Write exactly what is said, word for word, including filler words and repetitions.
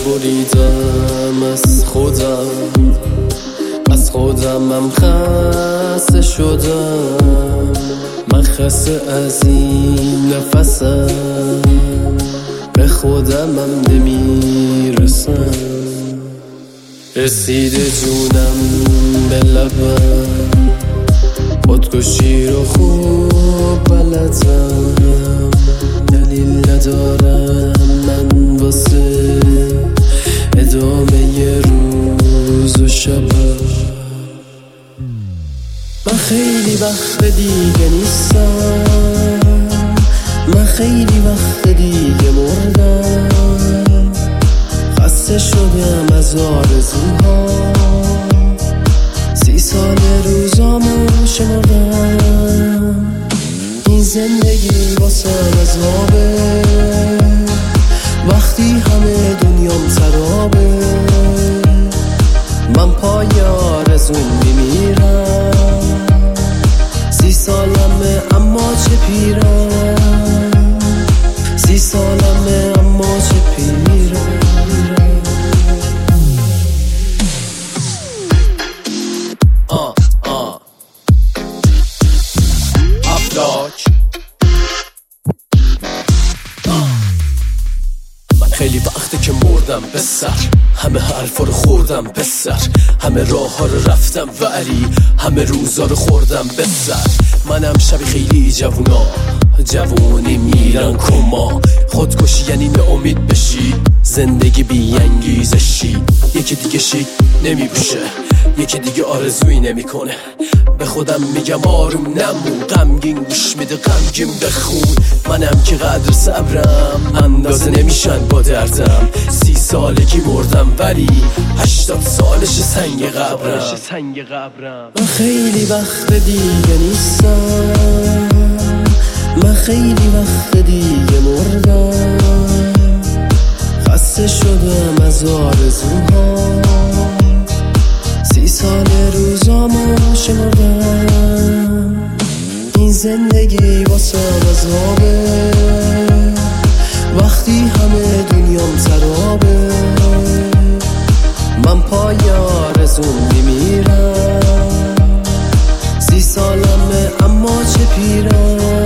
بریدم از خودم، از خودم هم خسته شدم. من خسته از این نفسم، به خودم هم نمیرسم. رسیده جونم به لبم، خودکشی رو خوب بلدم. دلیل ندارم من واسه ادامه ی روز و شبم. من خیلی وقت دیگه نیستم، من خیلی وقت دیگه مردم. خسته شدم از آرزوها، سی سال روزامو شمردم. این زندگی واسم عذابه، وقتی همه دنیام سرابه. من پای آرزوم میمیرم، سی سالمه اما چه پیرم، سی سالمه اما چه پیرم. آه آه افلاک. من خیلی وقته که مردم به سر، همه حرفا رو خوردم به سر، همه راه ها رو رفتم ولی همه روزا رو خوردم به سر. منم شبی خیلی جوونا، جوونی میرن کما. خودکشی یعنی ناامید بشی، زندگی بی انگیزشی. یکی دیگه شیک نمیپوشه، یکی دیگه آرزویی نمیکنه. به خودم میگم آروم نمون، غمگین گوش میده غمگین بخون. منم که قدر صبرم اندازه نمیشن با دردم. سی سالگی مردم ولی هشتاد سالش سنگ قبرم. من خیلی وقت دیگه نیستم، من خیلی وقت دیگه مردم. خسته شدم از آرزوها، سی سال روزامو شمردم. این زندگی واسم عذابه، وقتی همه دنیام سرابه. من پای آرزوم میمیرم، سی سالمه اما چه پیرم،